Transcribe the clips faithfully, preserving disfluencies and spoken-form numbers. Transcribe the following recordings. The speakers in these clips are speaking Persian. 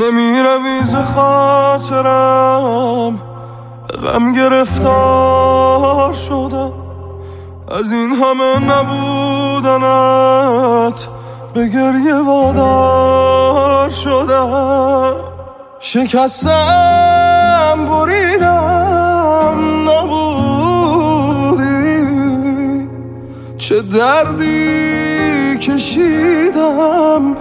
نمیروی ز خاطرم، به غم گرفتار شدم. از این همه نبودنت به گریه وادار شدم. شکستم بریدم نبودی، چه دردی کشیدم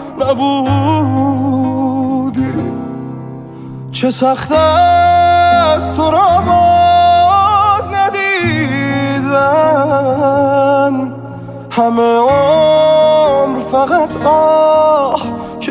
نبودی. چه سخت است تو را باز ندیدن، همه عمر فقط آه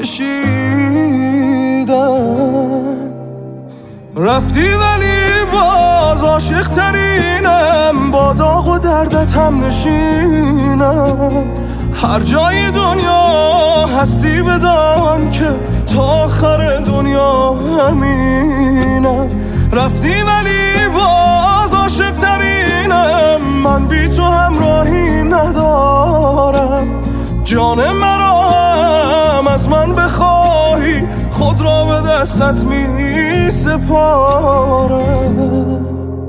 کشیدن. رفتی ولی باز عاشق ترینم، با داغ و دردت هم نشینم. هر جای دنیا هستی بدان که تا آخر دنیا همینم. رفتی ولی باز عاشق ترینم، من بی تو همراهی ندارم. جان مرا هم از من بخواهی، خود را به دستت می سپارم.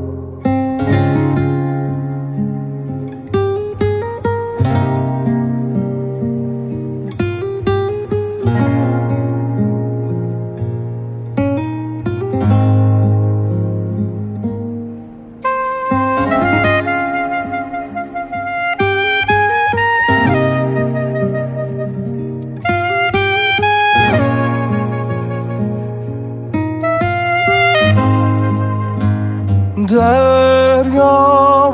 دریاب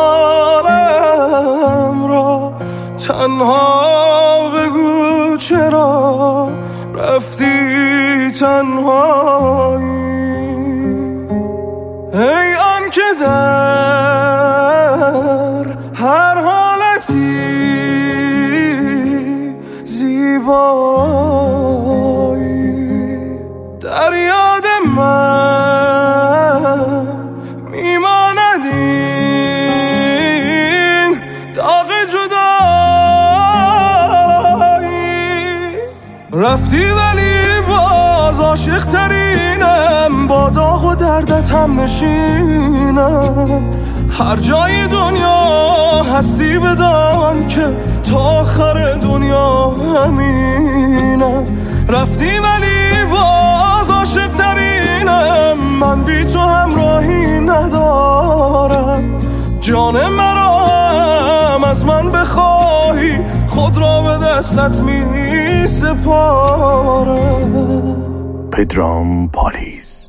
حالم را، تنها بگو چرا رفتی تنهایی. ای آن که در هر حالتی زیبایی، در یاد من میماند این داغ جدایی. رفتی ولی باز عاشق ترینم، با داغ و دردت هم نشینم. هر جای دنیا هستی بدان که تا آخر دنیا همینم. رفتی ولی باز عاشق ترینم، من بی تو همراهی ندارم. جان مرا هم از من بخواهی، خود را به دستت می سپارم. پدرام پالیز.